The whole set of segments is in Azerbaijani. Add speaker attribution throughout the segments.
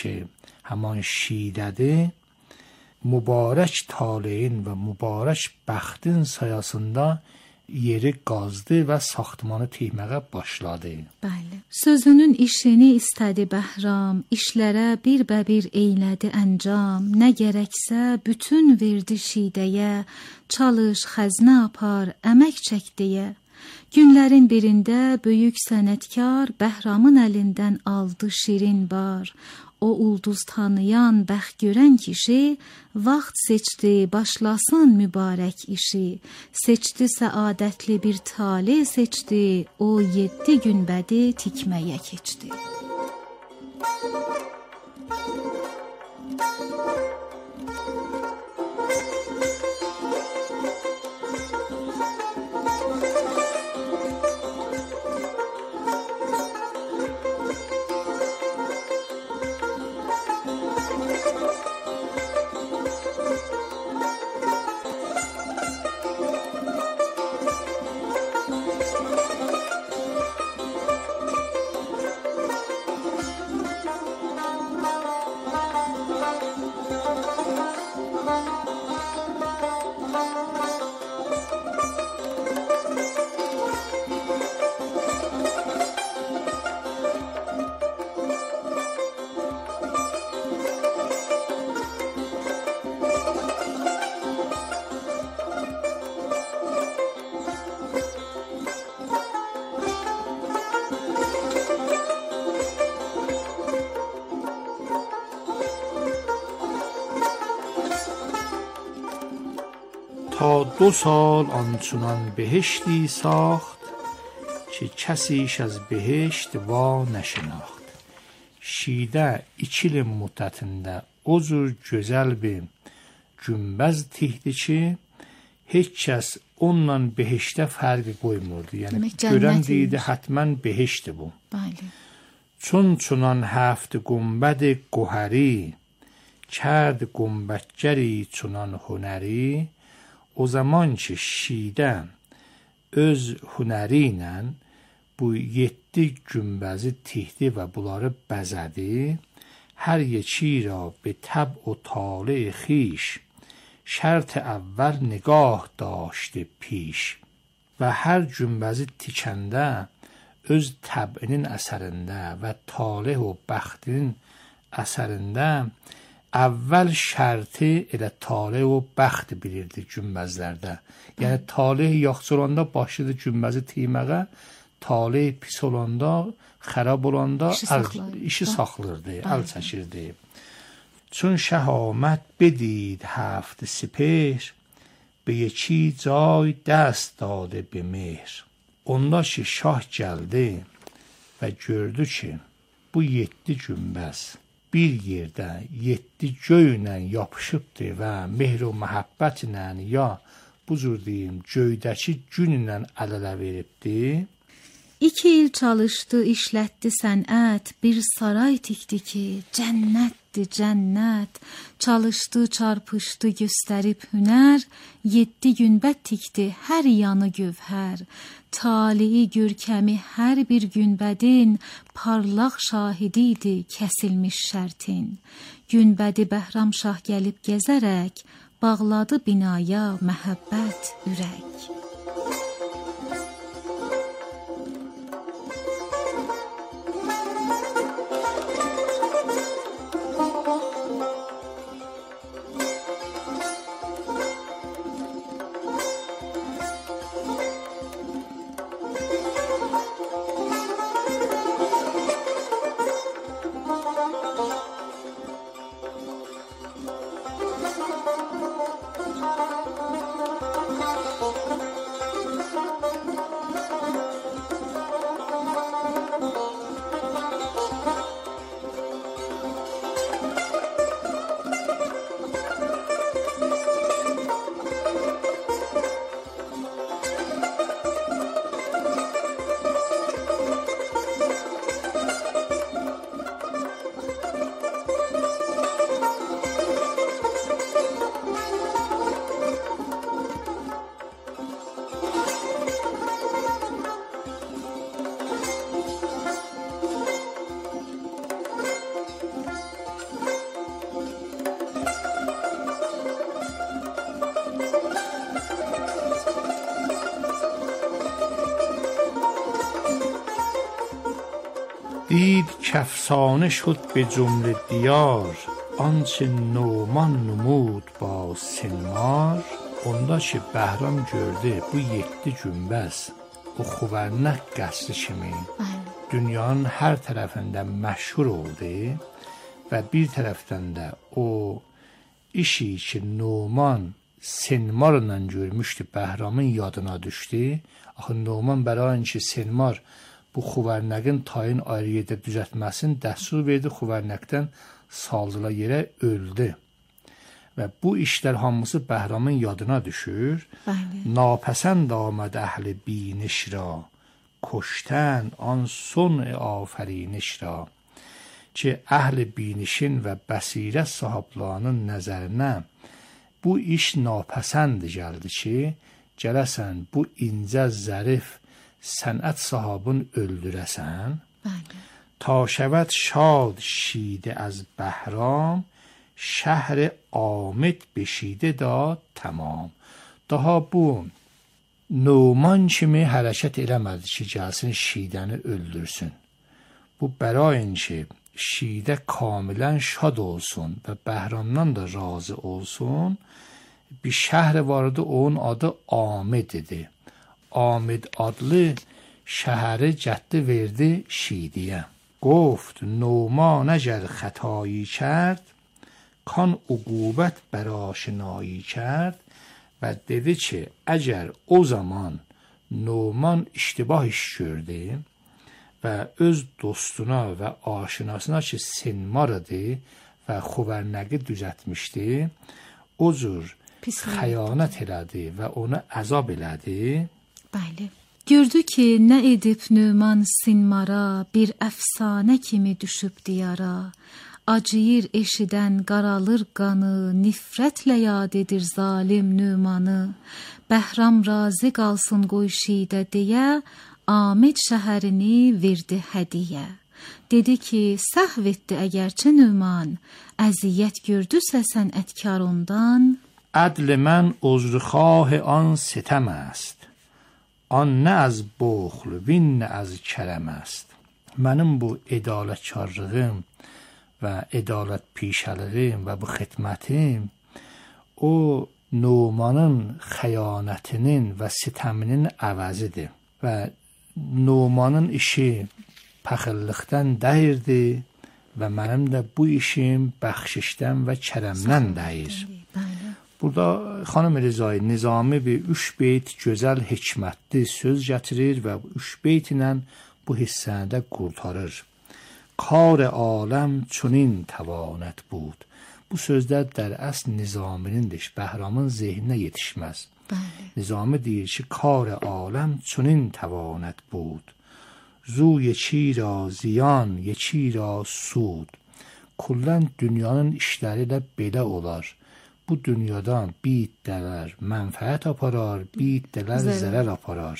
Speaker 1: که همان Şii'dedir. Mübarək taleyin və mübarək bəxtin sayəsində yeri qazdı və saxtmanı tikməyə başladı.
Speaker 2: Bəli. Sözünün işini istədi Bəhram, işlərə bir eylədi əncam. Nə gərəksə bütün verdi Şii'yə, çalış, xəzinə apar, əmək çək deyə. Günlərin birində böyük sənətkar Bəhramın əlindən aldı şirin bar. O ulduz tanıyan, bəxt görən kişi vaxt seçdi, başlasın mübarək işi. Seçdi səadətli bir tale seçdi, o 7 günbədi tikməyə keçdi.
Speaker 1: تا 2 سال آنچنان بهشتی ساخت که کسیش از بهشت وا نشناخت. Şii'də 2 il müddətində o cür gözəl bir günbəz tikdi ki, heç kəs onunla behişdə fərqi qoymurdu. Yəni görən deyildi, həttəmən behişdir bu.
Speaker 2: Bəli.
Speaker 1: چون 7 گنبد گوهری کرد گنبدگری چنان هنری. O zaman ki Şii'də öz hünəri ilə bu 7 günbəzi tikdi və bunları bəzədi. Hər yeki را به طبع و طالع خویش شرط اول نگاه داشته پیش. Və hər günbəzi tikəndə öz təbinin əsərində və talih o bəxtinin əsərində əvvəl şərti elə talih o bəxt bilirdi günbəzlərdə. Yəni talih yaxşı olanda başladı günbəzi tikməyə, talih pis olanda, xərab olanda işi saxlırdı, əl çəkirdi. چون شه آمد بدید 7 سپهر به یکی جای دست داده به مهر. Onda ki şah gəldi və gördü ki bu 7 günbəz bir yerdə 7 göylə yapışıbdır və mehr və məhəbbətlə ya bu cür deyim göydəki gün ilə əl-ələ veribdir.
Speaker 2: 2 il çalışdı, işlətdi sənət, bir saray tikdi ki cənnətdir cənnət. Çalışdı, çarpışdı, göstərib hünər, 7 günbəd tikdi, hər yanı gövhər. Taliyi görkəmi hər bir günbədin, parlaq şahidi idi kəsilmiş şərtin. Günbədi Bəhram şah gəlib gəzərək, bağladı binaya məhəbbət ürək.
Speaker 1: دید کافسانه شد به جمله دیار، آنچه نومان نمود با سنمار. Onda ki Bəhram gördü bu 7 günbəz o Xuvərnək qəsri kimi dünyanın hər tərəfində məşhur oldu və bir tərəfdən də o işi ki Numan Senmarla görmüşdü Bəhramın yadına düşdü. Axı Numan برای اینکه Senmar bu Xuvərnəqin tayin ayrı yerdə düzəltməsini dəstur verdi, Xuvərnəqdən saldılar yerə, öldü. Və bu işlər hamısı Bəhramın yadına düşür. Napəsənd آمد اهل بینش را، کشتن آن صنع آفرینش را. که اهل بینشin və bəsirət sahiblərinin nəzərinə bu iş napəsənd gəldi ki, gələsən bu incə zərif sənət sahibini öldürəsən. تا شود شاد شیده از بهرام، شهر آمد بشیده داد tamam. Daha bu Numan kimi hərəkət eləmədi ki, gəlsin Şidəni öldürsün. Bu bərayin ki, Şidə kamilən şad olsun və Bəhramdan da razı olsun. Bir şəhər vardı, onun adı Amid idi. Amid adlı şəhəri cəddi verdi Şidiyə. گفت نومان اگر خطایی کرد، کان عقوبت بر آشنایی کرد. و dedi ki, əgər o zaman Numan iştibah iş gördü və öz dostuna və aşinasına ki Senmar idi və Xuvərnəqi düzəltmişdi, o cür xəyanət elədi və ona əzab elədi.
Speaker 2: Bəli. Gördü ki, nə edib Numan Senmara, bir əfsanə kimi düşüb diyara. Acıyır eşidən qaralır qanı, nifrətlə yad edir zalim Numanı. Bəhram razı qalsın qoy Şidə deyə, Amid şəhərini verdi hədiyə. Dedi ki, səhv etdi əgərçə Numan, əziyyət gördüsə sənətkar ondan.
Speaker 1: عدل من عذرخواه آن ستم است، آن نه از بخل وین نه از کرم است. Mənim bu ədalətkarlığım və ədalət pişəliyim və bu xidmətim o Numanın xəyanətinin və sitəminin əvəzidir. Və Numanın işi pəxillikdən dəyirdi və mənim də bu işim bəxşişdən və kərəmdən dəyir. Burada xanım Rızai Nizami bir 3 beyt gözəl hikmətli söz gətirir və 3 beyt ilə bu hissəni də qurtarır. کار عالم چنین تواند بود. Bu sözlər در اصل Nizaminindir. Bəhramın zehninə yetişməz. Nizami deyir ki, کار عالم چنین تواند بود. زو یکی را ziyan, یکی را سود. Kullən dünyanın işləri ilə belə olar. Bu dünyadan bir dələr mənfəət aparar, bir dələr zərər aparar.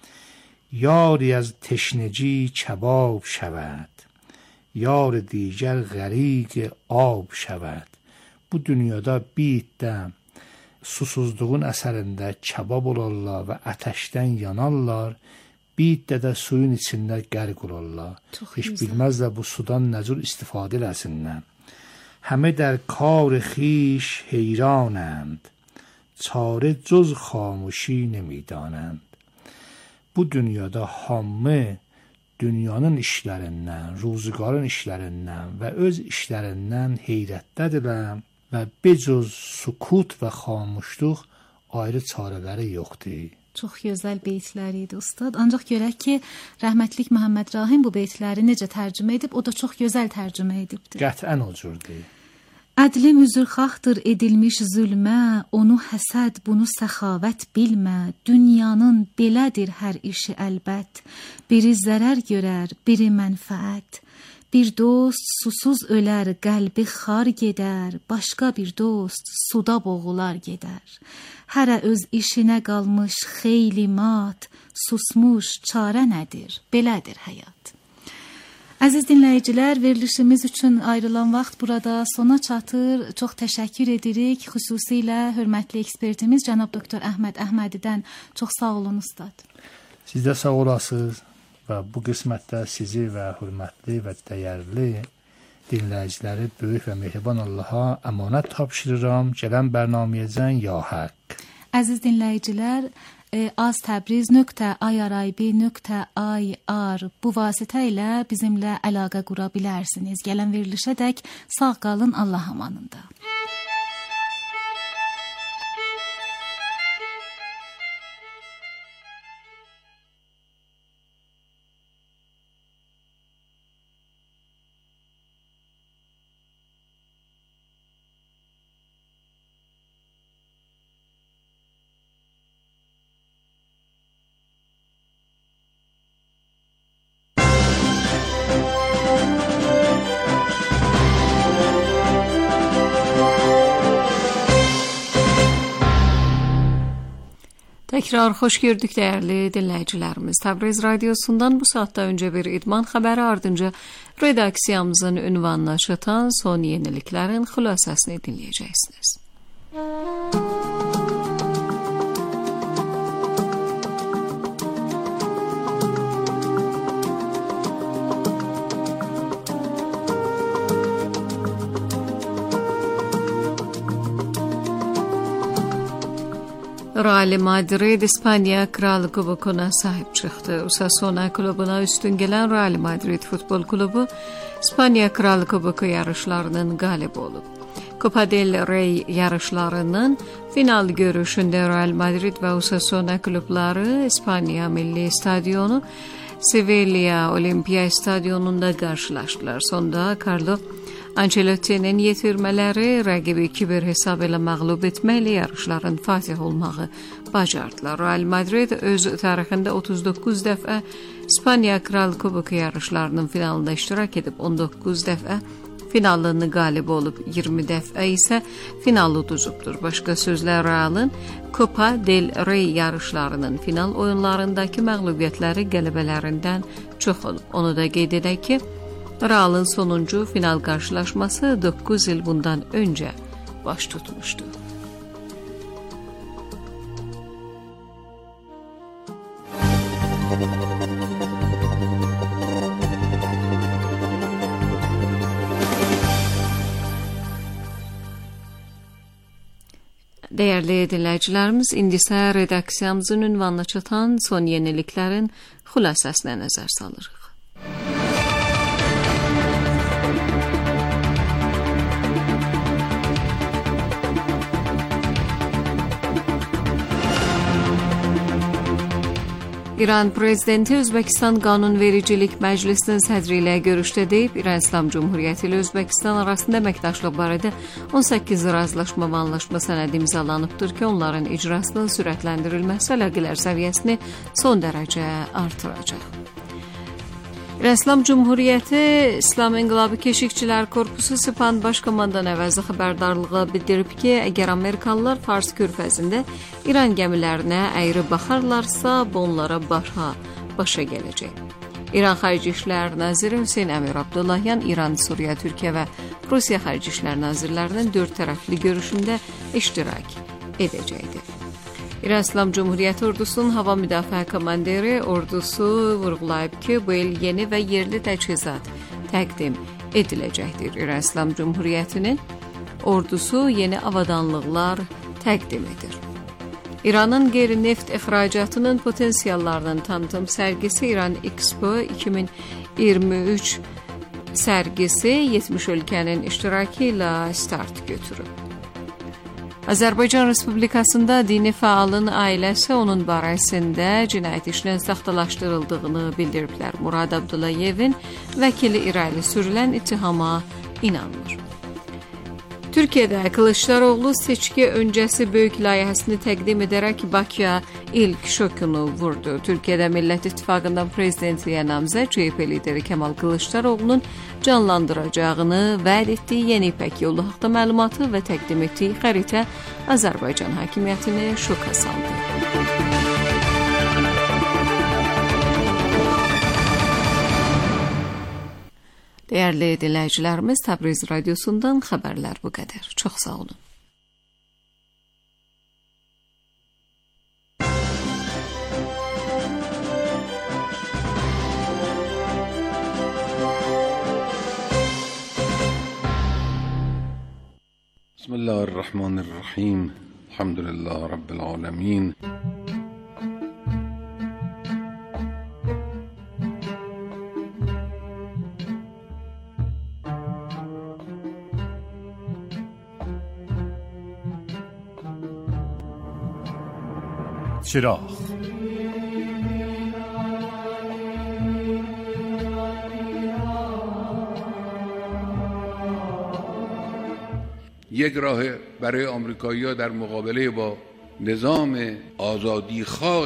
Speaker 1: یاری از تشنگی کباب شود، یار دیگر غریق آب şəvəd. Bu dünyada bir də susuzluğun əsərində kebab olarlar və ətəşdən yanarlar, bir də suyun içində qərq olarlar. Heç bilməzlər bu sudan nə cür istifadə eləsinlər. همه در کار خیش حیرانند، çare cüz xamuşi nemidanند. Bu dünyada hamı dünyanın işlərindən, ruzigarın işlərindən və öz işlərindən heyrətdədirlər və becüz sukut və xamuşluq ayrı çarələri yoxdur.
Speaker 2: Çox gözəl beytlər idi ustad. Ancaq görək ki, rəhmətlik Məhəmməd Rahim bu beytləri necə tərcümə edib, o da çox gözəl tərcümə edibdir.
Speaker 1: Qətən o cürdür.
Speaker 2: Ədlim üzrxaxdır edilmiş zülmə, onu həsəd, bunu səxavət bilmə. Dünyanın belədir hər işi əlbət, biri zərər görər, biri mənfəət. Bir dost susuz ölər, qəlbi xar gedər, başqa bir dost suda boğular gedər. Hərə öz işinə qalmış xeyli mat, susmuş çarə nədir, belədir həyat. Əziz dinləyicilər, verilişimiz üçün ayrılan vaxt burada sona çatır. Çox təşəkkür edirik. Xüsusilə hörmətli ekspertimiz cənab doktor Əhməd Əhmədidən çox sağ olun ustad.
Speaker 1: Siz də sağ olasınız. və bu qismətdə sizi və hörmətli və dəyərli dinləyiciləri böyük və mehriban Allaha əmanət tapşırıram. Gələn bərnaməyəcən ya haqq.
Speaker 2: Əziz dinləyicilər, aztabriz.irib.ir bu vasitə ilə bizimlə əlaqə qura bilərsiniz. Gələn verilişədək sağ qalın, Allah amanında.
Speaker 3: Tekrar hoş gördük değerli dinleyicilerimiz. Təbriz Radyosu'ndan bu saatte önce bir idman haberi, ardınca redaksiyamızın ünvanına çatan son yeniliklerin xülasəsini dinleyeceksiniz. Real Madrid İspanya Kral Kubokuna sahip çıktı. Osasuna klubuna üstün gelen Real Madrid Futbol Klubu İspanya Kral Kuboku yarışlarının galibi olup. Copa del Rey yarışlarının final görüşünde Real Madrid ve Osasuna klubları İspanya Milli Stadyonu Sevilla Olimpiya Stadyonunda karşılaştılar. Sonda Carlo Ancelotti'nin yetirmələri rəqibi 2-1 hesab ilə məğlub etməklə yarışların fatih olmağı bacardılar. Real Madrid öz tarixində 39 dəfə İspanya Kral Kuboku yarışlarının finalında iştirak edib 19 dəfə finalını qalib olub, 20 dəfə isə finalı uduzubdur. Başqa sözlə Real'ın Copa del Rey yarışlarının final oyunlarındakı məğlubiyyətləri qələbələrindən çox olub. Onu da qeyd edək ki, Real'ın sonuncu final karşılaşması 9 yıl bundan önce baş tutmuştu. Değerli dinleyicilerimiz, indi isə redaksiyamızın ünvanına çatan son yeniliklerin xülasəsinə nəzər salırıq. İran prezidenti Özbəkistan Qanunvericilik Məclisinin sədri ilə görüşdə deyib, İran İslam Cumhuriyyəti ilə Özbəkistan arasında əməkdaşlıq barədə 18 razılaşma və anlaşma sənədi imzalanıbdır ki, onların icrasının sürətləndirilməsi əlaqələr səviyyəsini son dərəcə artıracaq. İran İslam Cumhuriyyəti İslam İnqilabı Keşikçilər Korpusu Sipan Baş Komandan əvəzi xəbərdarlığa bildirib ki, əgər Amerikalılar Fars körfəzində İran gəmilərinə əyri baxarlarsa, bu onlara başa gələcək. İran Xarici İşlər Naziri Hüseyn Əmir Abdullahyan İran, Suriya, Türkiyə və Rusiya Xarici İşlər Nazirlərinin 4 tərəfli görüşündə iştirak edəcəkdir. İran İslam Cumhuriyyəti ordusunun hava müdafiə komandiri ordusu vurğulayıb ki, bu il yeni və yerli təchizat təqdim ediləcəkdir. İran İslam Cumhuriyyətinin ordusu yeni avadanlıqlar təqdim edir. İranın qeyri-neft ixracatının potensiallarının tanıtım sərgisi İran Expo 2023 sərgisi 70 ölkənin iştirakı ilə start götürüb. Azərbaycan Respublikasında dini fəalın ailəsi onun barəsində cinayət işinin saxtalaşdırıldığını bildiriblər. Murad Abdullayevin vəkili irəli sürülən ittihama inanmır. Türkiyədə Kılıçdaroğlu seçki öncəsi böyük layihəsini təqdim edərək Bakıya ilk şokunu vurdu. Türkiyədə Millət İttifaqından prezidentliyə namizəd CHP lideri Kemal Kılıçdaroğlu'nun canlandıracağını vəd etdiyi Yeni İpək yolu haqda məlumatı və təqdim etdiyi xəritə Azərbaycan hakimiyyətini şoka saldı. Değerli dinləyicilərimiz, Təbriz Radyosu'ndan xəbərlər bu qədər. Çox sağ olun.
Speaker 4: بسم الله الرحمن الرحیم. الحمد لله رب العالمین.
Speaker 5: چراغ
Speaker 4: یک راه برای آمریکایی‌ها در مقابله با نظام آزادیخواه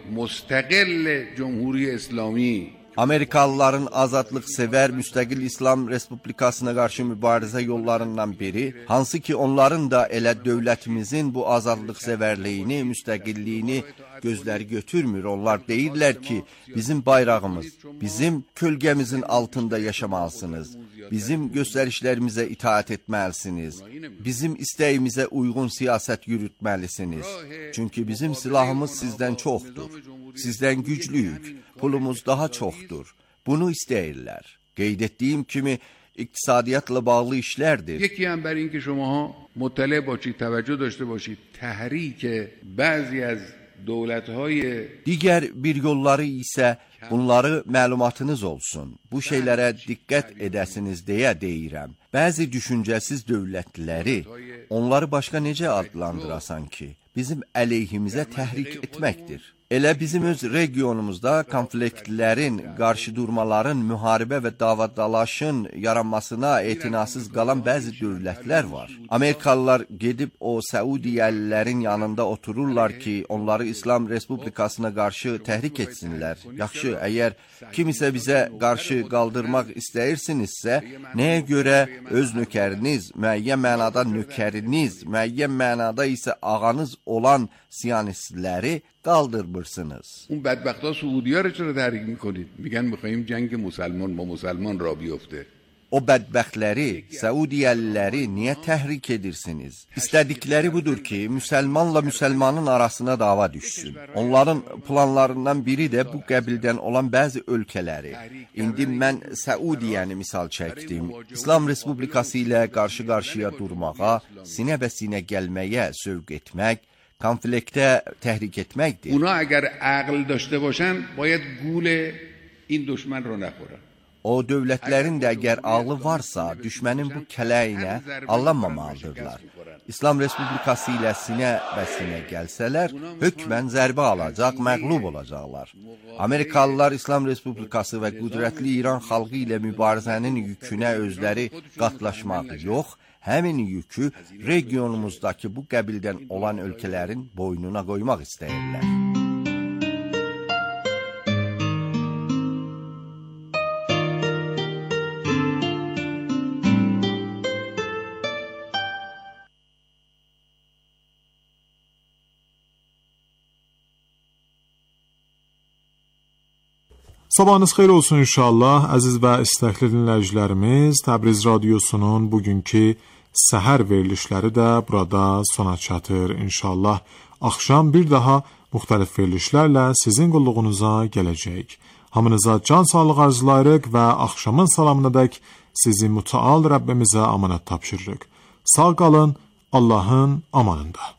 Speaker 4: مستقل Cumhuriyet İslami,
Speaker 6: Amerikalıların azadlıqsevər müstəqil İslam Respublikasına qarşı mübarizə yollarından biri, hansı ki onların da elə dövlətimizin bu azadlıqsevərliyini, müstəqilliyini gözləri götürmür. Onlar deyirlər ki, bizim bayrağımız, bizim kölgəmizin altında yaşamalısınız. Bizim göstərişlərimizə itaat etməlisiniz. Bizim istəyimizə uyğun siyasət yürütməlisiniz. Çünki bizim silahımız sizdən çoxdur. Sizdən güclüyük. Pulumuz daha çoxdur. Bunu istəyirlər. Qeyd etdiyim kimi iqtisadiyyatla bağlı işlərdir.
Speaker 4: یکی هم برای اینکه شماها مطلع باشید، توجه داشته باشید، تحریک بعضی از دولت‌های
Speaker 6: Digər bir yolları isə bunları məlumatınız olsun. Bu şeylərə diqqət edəsiniz deyə deyirəm. Bəzi düşüncəsiz dövlətləri, onları başqa necə adlandırasan ki, bizim əleyhimizə təhrik etməkdir. Elə bizim öz regionumuzda konfliktlərin, qarşıdurmaların, müharibə və davadalaşın yaranmasına etinasız qalan bəzi dövlətlər var. Amerikalılar gedib o Səudiyəlilərin yanında otururlar ki, onları İslam Respublikasına qarşı təhrik etsinlər. Yaxşı, əgər kimisə bizə qarşı qaldırmaq istəyirsinizsə, nəyə görə öz nökəriniz, müəyyən mənada nökəriniz, müəyyən mənada isə ağanız olan siyonistləri qaldırmırsınız.
Speaker 4: اون بدبختا سعودی‌ها رو چرا تحریک میکنید؟ میگن میخوایم جنگ مسلمان با مسلمان را بیفته.
Speaker 6: O bədbəxtləri, Səudiyəliləri niyə təhrik edirsiniz? İstədikləri budur ki, müsəlmanla müsəlmanın arasına dava düşsün. Onların planlarından biri də bu qəbildən olan bəzi ölkələri. İndi mən Səudiyəni misal çəkdim. İslam Respublikası ilə qarşı-qarşıya durmağa, sinə və sinə gəlməyə sövq etmək, konfliktə təhrik etməkdir.
Speaker 4: اونا اگر عقل داشته باشن باید گول این دشمن رو نخورن.
Speaker 6: O dövlətlərin də əgər ağlı varsa, düşmənin bu kələyinə alınmamalıdırlar. İslam Respublikası ilə sinə və sinə gəlsələr, hökmən zərbə alacaq, məğlub olacaqlar. Amerikalılar İslam Respublikası və qüdrətli İran xalqı ilə mübarizənin yükünə özləri qatlaşmaq yox, həmin yükü regionumuzdakı bu qəbildən olan ölkələrin boynuna qoymaq istəyirlər.
Speaker 5: Sabahınız xeyir olsun inşallah. Əziz və istəkli dinləyicilərimiz, Təbriz Radiosunun bugünkü səhər verilişləri də burada sona çatır. İnşallah axşam bir daha müxtəlif verilişlərlə sizin qulluğunuza gələcək. Hamınıza can sağlığı arzulayırıq və axşamın salamınadək sizi mütəal Rəbbimizə amanət tapşırırıq. Sağ qalın, Allahın amanında.